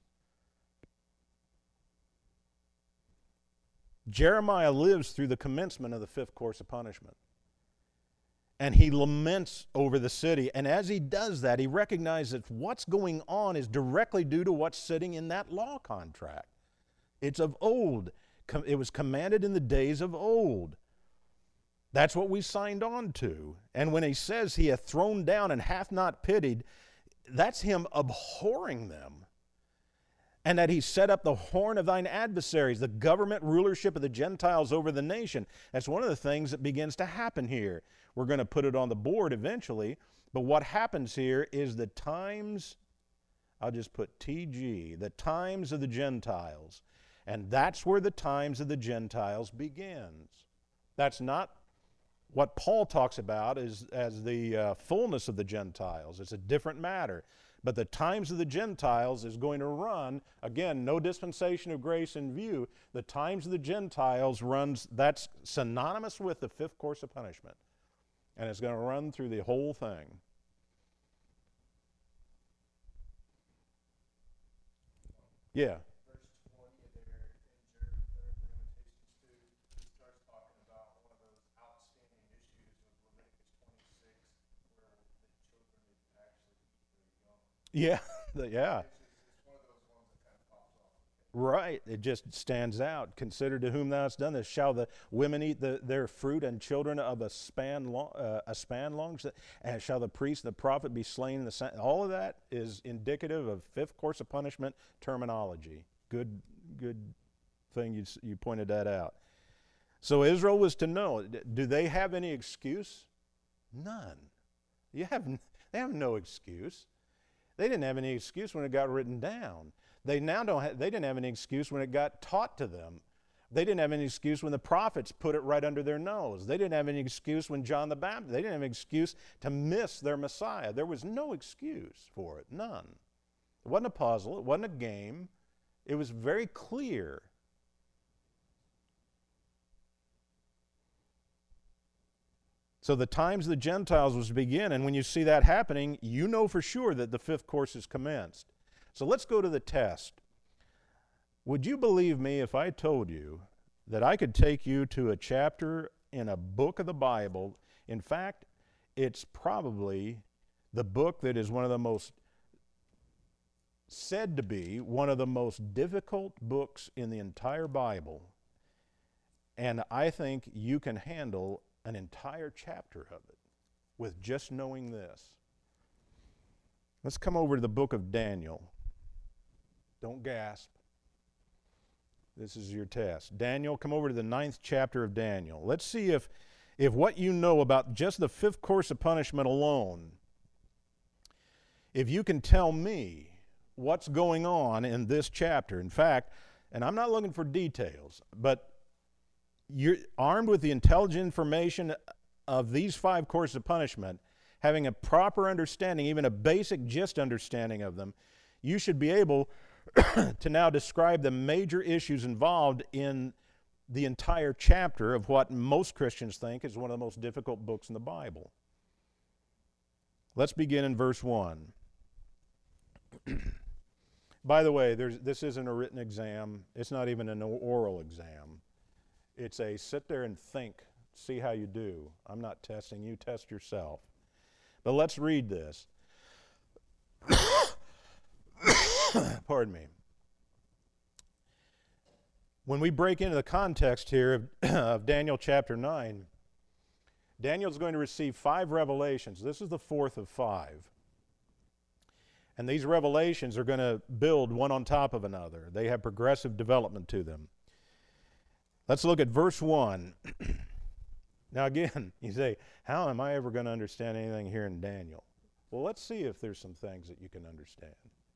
Jeremiah lives through the commencement of the fifth course of punishment. And he laments over the city. And as he does that, he recognizes that what's going on is directly due to what's sitting in that law contract. It's of old. It was commanded in the days of old. That's what we signed on to. And when he says he hath thrown down and hath not pitied, that's him abhorring them. And that he set up the horn of thine adversaries, the government rulership of the Gentiles over the nation. That's one of the things that begins to happen here. We're going to put it on the board eventually. But what happens here is the times, I'll just put T G, the times of the Gentiles. And that's where the times of the Gentiles begins. That's not what Paul talks about is as the uh, fullness of the Gentiles. It's a different matter. But the times of the Gentiles is going to run, again, no dispensation of grace in view. The times of the Gentiles runs, that's synonymous with the fifth course of punishment. And it's going to run through the whole thing. Yeah. Yeah, yeah. Right, it just stands out. Consider to whom thou hast done this. Shall the women eat the, their fruit, and children of a span long, uh, a span long? And shall the priest and the prophet be slain in the sand? All of that is indicative of fifth course of punishment terminology. Good, good thing you you pointed that out. So Israel was to know. Do they have any excuse? None. You have they have no excuse. They didn't have any excuse when it got written down. They now don't. Ha- they didn't have any excuse when it got taught to them. They didn't have any excuse when the prophets put it right under their nose. They didn't have any excuse when John the Baptist. They didn't have an excuse to miss their Messiah. There was no excuse for it. None. It wasn't a puzzle. It wasn't a game. It was very clear. So the times of the Gentiles was to begin, and when you see that happening, you know for sure that the fifth course is commenced. So let's go to the test. Would you believe me if I told you that I could take you to a chapter in a book of the Bible? In fact, it's probably the book that is one of the most, said to be one of the most difficult books in the entire Bible. And I think you can handle an entire chapter of it with just knowing this. Let's come over to the book of Daniel. Don't gasp. This is your test. Daniel, come over to the ninth chapter of Daniel. Let's see if, if what you know about just the fifth course of punishment alone, if you can tell me what's going on in this chapter. In fact, and I'm not looking for details, but you're armed with the intelligent information of these five courses of punishment, having a proper understanding, even a basic gist understanding of them, you should be able to now describe the major issues involved in the entire chapter of what most Christians think is one of the most difficult books in the Bible. Let's begin in verse one. By the way, there's, this isn't a written exam. It's not even an oral exam. It's a sit there and think, see how you do. I'm not testing you, test yourself. But let's read this. Pardon me. When we break into the context here of, of Daniel chapter nine, Daniel's going to receive five revelations. This is the fourth of five. And these revelations are going to build one on top of another. They have progressive development to them. Let's look at verse one. Now again, you say, how am I ever going to understand anything here in Daniel? Well, let's see if there's some things that you can understand.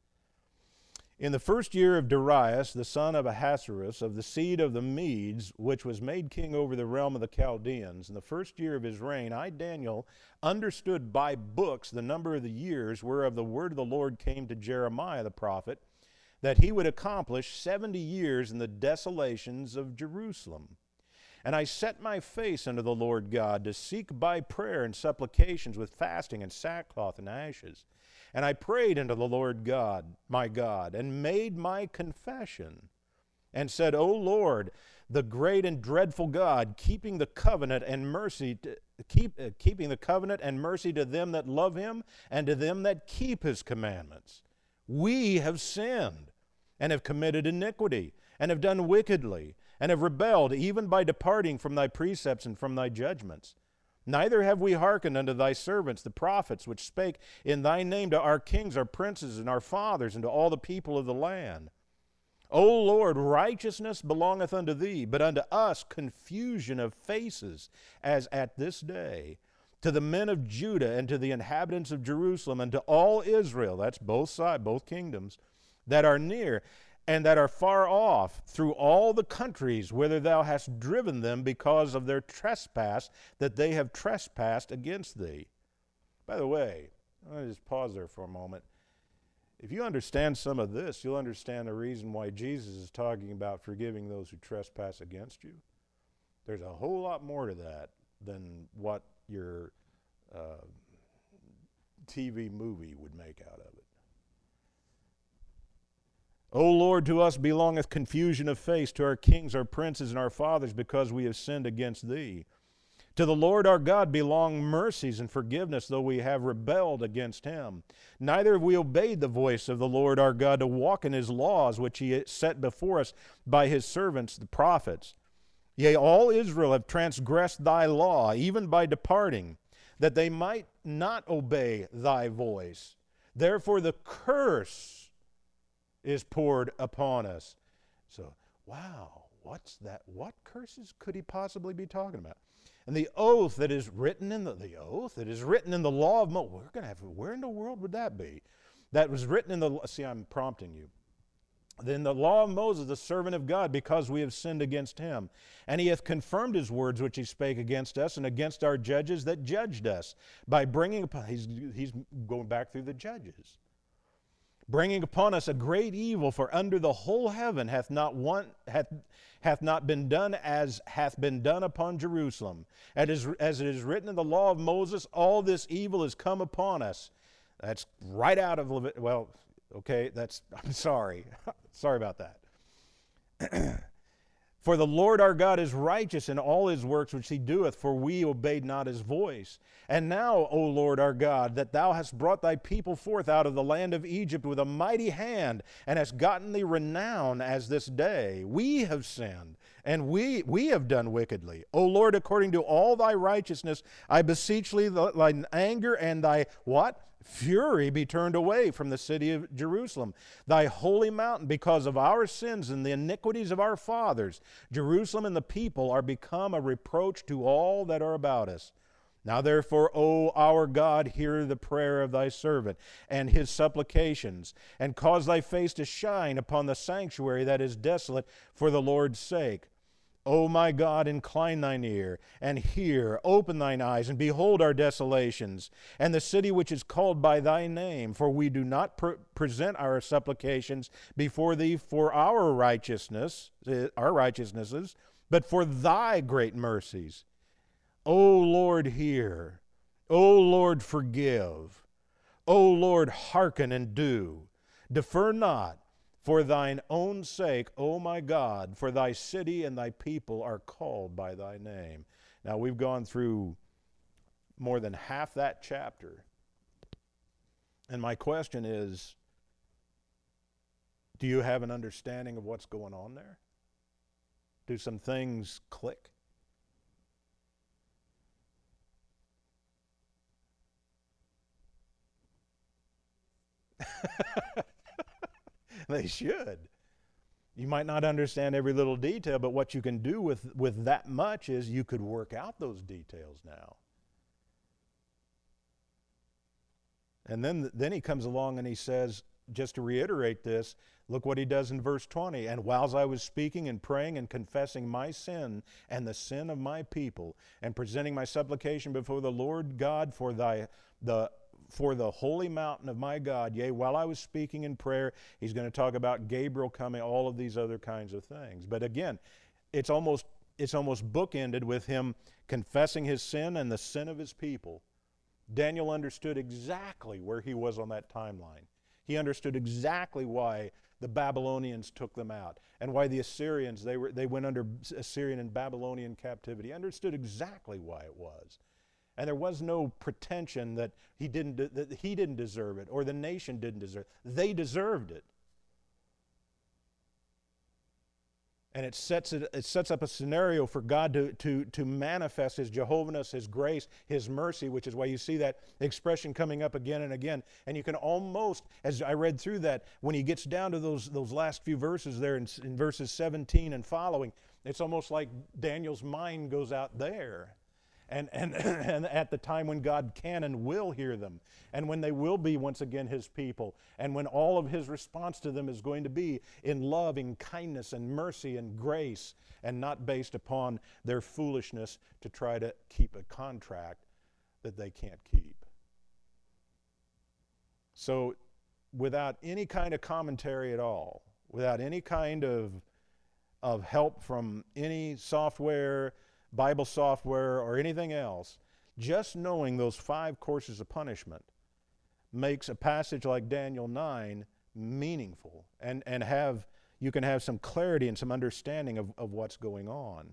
In the first year of Darius, the son of Ahasuerus, of the seed of the Medes, which was made king over the realm of the Chaldeans, in the first year of his reign, I, Daniel, understood by books the number of the years whereof the word of the Lord came to Jeremiah the prophet, that he would accomplish seventy years in the desolations of Jerusalem. And I set my face unto the Lord God to seek by prayer and supplications with fasting and sackcloth and ashes. And I prayed unto the Lord God, my God, and made my confession, and said, O Lord, the great and dreadful God, keeping the covenant and mercy, to, keep, uh, keeping the covenant and mercy to them that love him, and to them that keep his commandments. We have sinned, and have committed iniquity, and have done wickedly, and have rebelled, even by departing from thy precepts and from thy judgments. Neither have we hearkened unto thy servants, the prophets, which spake in thy name to our kings, our princes, and our fathers, and to all the people of the land. O Lord, righteousness belongeth unto thee, but unto us confusion of faces, as at this day. To the men of Judah, and to the inhabitants of Jerusalem, and to all Israel, that's both sides, both kingdoms, that are near, and that are far off, through all the countries whither thou hast driven them because of their trespass, that they have trespassed against thee. By the way, I'm going to just pause there for a moment. If you understand some of this, you'll understand the reason why Jesus is talking about forgiving those who trespass against you. There's a whole lot more to that than what your uh, T V movie would make out of it. O Lord, to us belongeth confusion of face, to our kings, our princes, and our fathers, because we have sinned against thee. To the Lord our God belong mercies and forgiveness, though we have rebelled against him. Neither have we obeyed the voice of the Lord our God to walk in his laws, which he set before us by his servants, the prophets. Yea, all Israel have transgressed thy law, even by departing, that they might not obey thy voice. Therefore the curse is poured upon us. So, wow, what's that? What curses could he possibly be talking about? And the oath that is written in the, the oath that is written in the law of Moses. We're going to have, where in the world would that be? That was written in the, see, I'm prompting you. Then the law of Moses, the servant of God, because we have sinned against him. And he hath confirmed his words which he spake against us and against our judges that judged us, by bringing upon, he's, he's going back through the judges. Bringing upon us a great evil, for under the whole heaven hath not one hath hath not been done as hath been done upon Jerusalem. As, as it is written in the law of Moses, all this evil is come upon us. That's right out of Levit. Well, okay, that's I'm sorry, sorry about that. For the Lord our God is righteous in all his works which he doeth, for we obeyed not his voice. And now, O Lord our God, that thou hast brought thy people forth out of the land of Egypt with a mighty hand, and hast gotten thee renown as this day, we have sinned, and we we have done wickedly. O Lord, according to all thy righteousness, I beseech thee, thine anger and thy what? Fury be turned away from the city of Jerusalem, thy holy mountain, because of our sins and the iniquities of our fathers. Jerusalem and the people are become a reproach to all that are about us. Now therefore, O our God, hear the prayer of thy servant and his supplications, and cause thy face to shine upon the sanctuary that is desolate for the Lord's sake. O my God, incline thine ear, and hear, open thine eyes, and behold our desolations, and the city which is called by thy name. For we do not pre- present our supplications before thee for our righteousness, our righteousnesses, but for thy great mercies. O Lord, hear. O Lord, forgive. O Lord, hearken and do. Defer not. For thine own sake, O my God, for thy city and thy people are called by thy name. Now we've gone through more than half that chapter. And my question is, do you have an understanding of what's going on there? Do some things click? They should. You might not understand every little detail, but what you can do with, with that much is you could work out those details now. And then, then he comes along and he says, just to reiterate this, look what he does in verse twenty. And whiles I was speaking and praying and confessing my sin and the sin of my people, and presenting my supplication before the Lord God for thy the for the holy mountain of my God, yea, while I was speaking in prayer, he's going to talk about Gabriel coming, all of these other kinds of things. But again, it's almost it's almost bookended with him confessing his sin and the sin of his people. Daniel understood exactly where he was on that timeline. He understood exactly why the Babylonians took them out and why the Assyrians, they were they went under Assyrian and Babylonian captivity. He understood exactly why it was. And there was no pretension that he didn't that he didn't deserve it or the nation didn't deserve it. They deserved it. And it sets it, it sets up a scenario for God to, to, to manifest His Jehovah-ness, His grace, His mercy, which is why you see that expression coming up again and again. And you can almost, as I read through that, when he gets down to those, those last few verses there in, in verses seventeen and following, it's almost like Daniel's mind goes out there. And, and, and at the time when God can and will hear them, and when they will be once again His people, and when all of His response to them is going to be in love, in kindness, and mercy, and grace, and not based upon their foolishness to try to keep a contract that they can't keep. So without any kind of commentary at all, without any kind of, of help from any software, Bible software, or anything else, just knowing those five courses of punishment makes a passage like Daniel nine meaningful, and, and have you can have some clarity and some understanding of, of what's going on.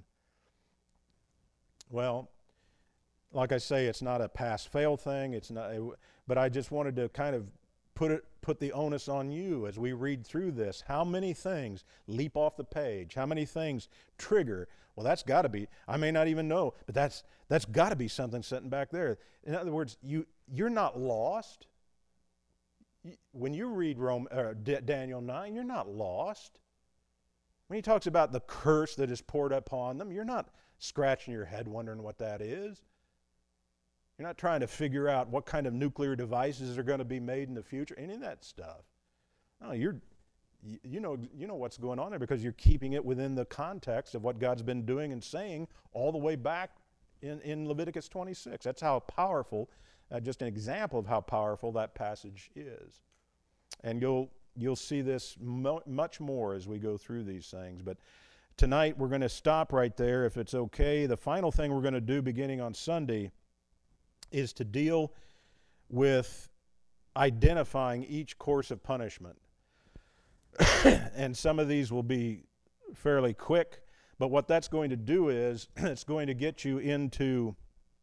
Well, like I say, it's not a pass-fail thing, it's not, but I just wanted to kind of put it put the onus on you as we read through this. How many things leap off the page? How many things trigger? Well, that's got to be, I may not even know, but that's that's got to be something sitting back there. In other words, you, you're not lost. When you read Rome, uh, D- Daniel nine, you're not lost. When he talks about the curse that is poured upon them, you're not scratching your head wondering what that is. You're not trying to figure out what kind of nuclear devices are going to be made in the future, any of that stuff. No, you're You know, you know what's going on there because you're keeping it within the context of what God's been doing and saying all the way back in, in Leviticus twenty-six. That's how powerful, uh, just an example of how powerful that passage is. And you'll you'll see this mo- much more as we go through these things. But tonight we're going to stop right there if it's okay. The final thing we're going to do beginning on Sunday is to deal with identifying each course of punishment. And some of these will be fairly quick, but what that's going to do is it's going to get you into,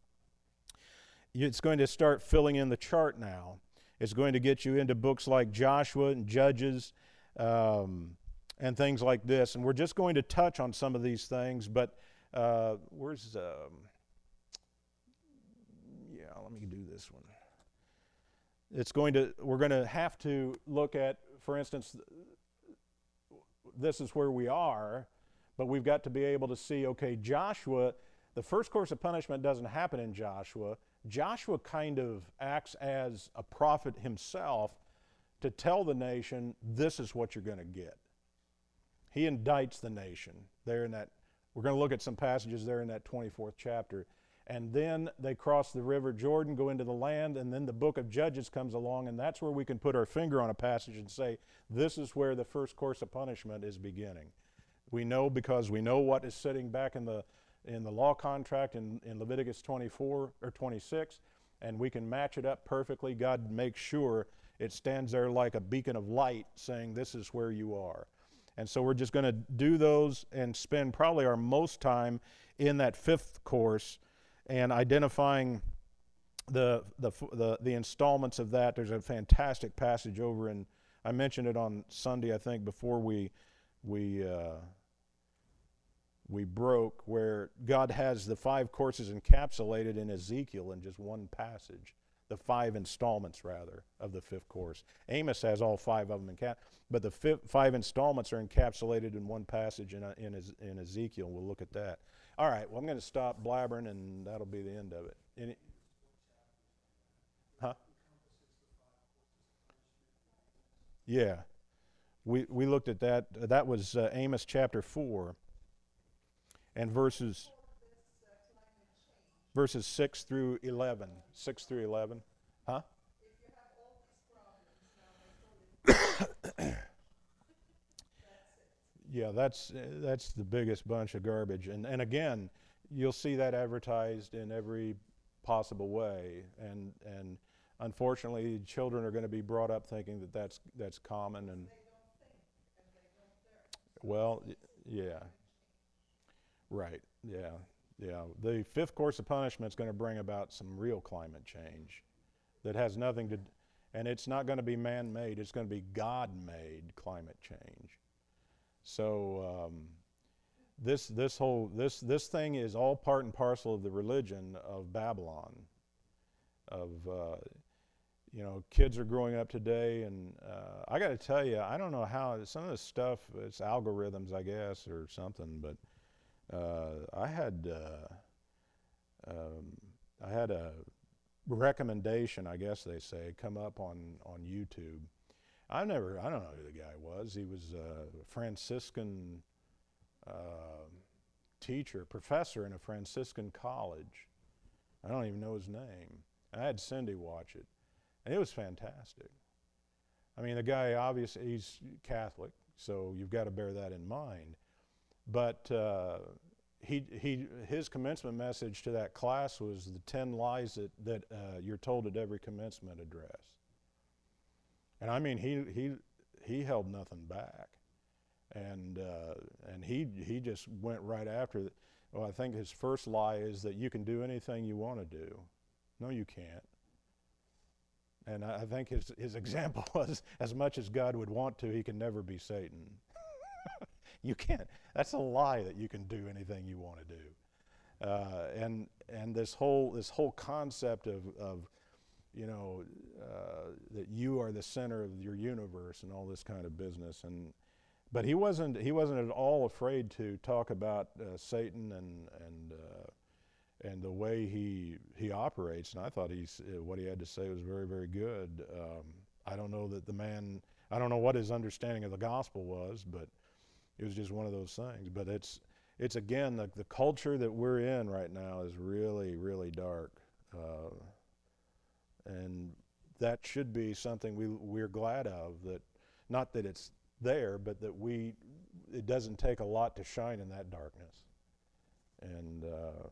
it's going to start filling in the chart now. It's going to get you into books like Joshua and Judges, um, and things like this. And we're just going to touch on some of these things, but uh, where's, um, yeah, let me do this one. It's going to, we're going to have to look at, for instance, this is where we are, but we've got to be able to see, okay, Joshua, the first course of punishment doesn't happen in Joshua. Joshua kind of acts as a prophet himself to tell the nation, this is what you're going to get. He indicts the nation there in that, we're going to look at some passages there in that twenty-fourth chapter. And then they cross the river Jordan, go into the land, and then the book of Judges comes along, and that's where we can put our finger on a passage and say, this is where the first course of punishment is beginning. We know because we know what is sitting back in the in the law contract in, in Leviticus twenty-four or twenty-six, and we can match it up perfectly. God makes sure it stands there like a beacon of light saying this is where you are. And so we're just going to do those and spend probably our most time in that fifth course and identifying the, the, the, the installments of that. There's a fantastic passage over in, I mentioned it on Sunday, I think, before we, we, uh, we broke, where God has the five courses encapsulated in Ezekiel in just one passage. The five installments, rather, of the fifth course. Amos has all five of them, in but the fifth, five installments are encapsulated in one passage in, in, in Ezekiel. We'll look at that. All right, well, I'm going to stop blabbering, and that'll be the end of it. Any, huh? Yeah. We, we looked at that. That was uh, Amos chapter four, and verses... Verses six through eleven. six through eleven. Huh? Yeah, that's that's the biggest bunch of garbage. And and again, you'll see that advertised in every possible way. And and unfortunately, children are going to be brought up thinking that that's that's common. And well, yeah. Right. Yeah. Yeah, the fifth course of punishment is going to bring about some real climate change that has nothing to, and it's not going to be man-made, it's going to be God-made climate change. So um, this this whole this this thing is all part and parcel of the religion of Babylon. Of uh, you know, kids are growing up today, and uh, I got to tell you, I don't know how some of this stuff. It's algorithms, I guess, or something, but. Uh, I had uh, um, I had a recommendation, I guess they say, come up on, on YouTube. I never, I don't know who the guy was. He was a Franciscan uh, teacher, professor in a Franciscan college. I don't even know his name. I had Cindy watch it, and it was fantastic. I mean, the guy obviously, he's Catholic, so you've got to bear that in mind. But uh, he, he, his commencement message to that class was the ten lies that, that uh, you're told at every commencement address. And I mean, he, he, he held nothing back. And, uh, and he, he just went right after it. Well, I think his first lie is that you can do anything you want to do. No, you can't. And I, I think his, his example was, as much as God would want to, he can never be Satan. You can't. That's a lie that you can do anything you want to do. Uh, and and this whole this whole concept of, of you know, uh, that you are the center of your universe and all this kind of business. And but he wasn't he wasn't at all afraid to talk about uh, Satan and and uh, and the way he he operates. And I thought he's uh, what he had to say was very very good. Um, I don't know that the man. I don't know what his understanding of the gospel was, but it was just one of those things. But it's, it's again, the, the culture that we're in right now is really, really dark. Uh, and that should be something we, we're glad of, that not that it's there, but that we, it doesn't take a lot to shine in that darkness. And uh,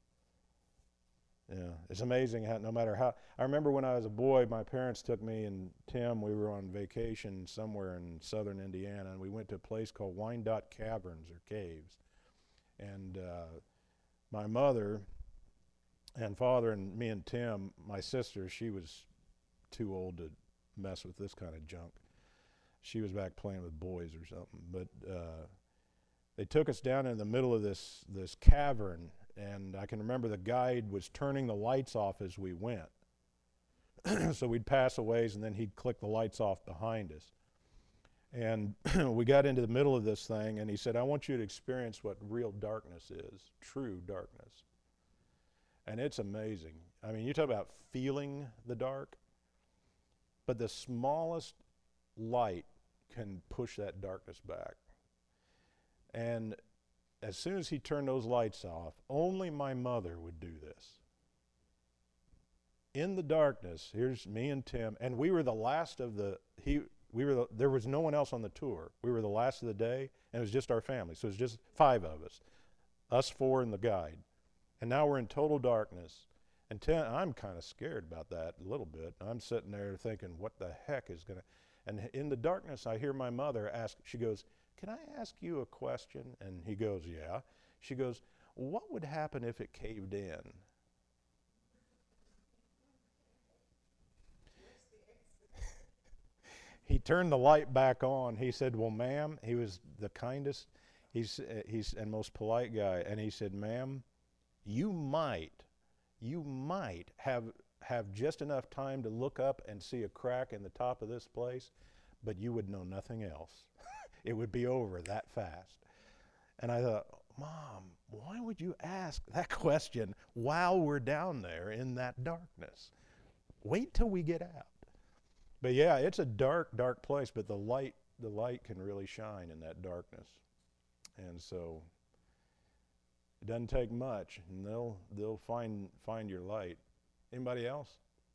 yeah, it's amazing how, no matter how, I remember when I was a boy, my parents took me and Tim, we were on vacation somewhere in southern Indiana, and we went to a place called Wyandotte Caverns, or Caves. And uh, my mother and father and me and Tim, my sister, she was too old to mess with this kind of junk. she was back playing with boys or something. But uh, they took us down in the middle of this this cavern, and I can remember the guide was turning the lights off as we went. So we'd pass a ways, and then he'd click the lights off behind us. And we got into the middle of this thing, and he said, I want you to experience what real darkness is, true darkness. And it's amazing. I mean, you talk about feeling the dark, but the smallest light can push that darkness back. And as soon as he turned those lights off, only my mother would do this. In the darkness, here's me and Tim, and we were the last of the, he, we were the, there was no one else on the tour. We were the last of the day, and it was just our family. So it was just five of us, us four and the guide. And now we're in total darkness. And Tim, I'm kind of scared about that a little bit. I'm sitting there thinking, what the heck is going to, and in the darkness, I hear my mother ask, she goes, can I ask you a question? And he goes, yeah. She goes, what would happen if it caved in? He turned the light back on. He said, well, ma'am, he was the kindest he's, uh, he's and most polite guy. And he said, ma'am, you might, you might have, have just enough time to look up and see a crack in the top of this place, but you would know nothing else. It would be over that fast. And I thought, Mom, why would you ask that question while we're down there in that darkness? Wait till we get out. But yeah, it's a dark, dark place, but the light, the light can really shine in that darkness. And so it doesn't take much, and they'll they'll find find your light. Anybody else?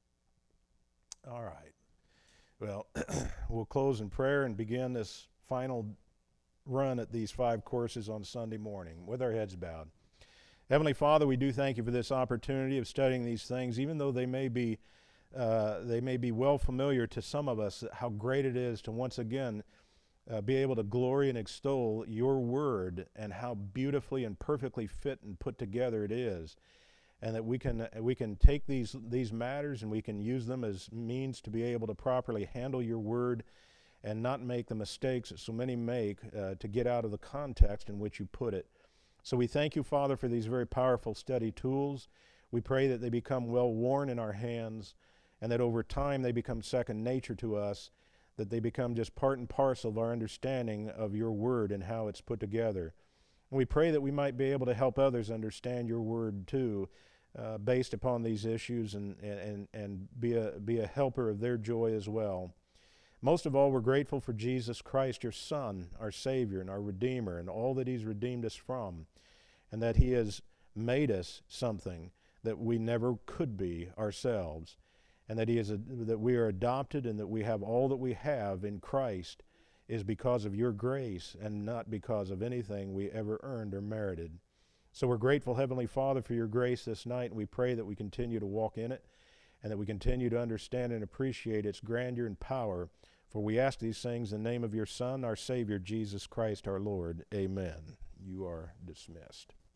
All right. Well, we'll close in prayer and begin this final run at these five courses on Sunday morning with our heads bowed. Heavenly Father, we do thank you for this opportunity of studying these things, even though they may be uh, they may be well familiar to some of us, how great it is to once again uh, be able to glory and extol your word and how beautifully and perfectly fit and put together it is. And that we can we can take these these matters and we can use them as means to be able to properly handle your word and not make the mistakes that so many make uh, to get out of the context in which you put it. So we thank you, Father, for these very powerful study tools. We pray that they become well worn in our hands and that over time they become second nature to us, that they become just part and parcel of our understanding of your word and how it's put together. And we pray that we might be able to help others understand your word too, uh, based upon these issues, and, and, and be a, be a helper of their joy as well. Most of all, we're grateful for Jesus Christ, your Son, our Savior and our Redeemer, and all that he's redeemed us from, and that he has made us something that we never could be ourselves, and that he is a, that we are adopted and that we have all that we have in Christ is because of your grace and not because of anything we ever earned or merited. So we're grateful, Heavenly Father, for your grace this night, and we pray that we continue to walk in it and that we continue to understand and appreciate its grandeur and power. For we ask these things in the name of your Son, our Savior, Jesus Christ, our Lord. Amen. You are dismissed.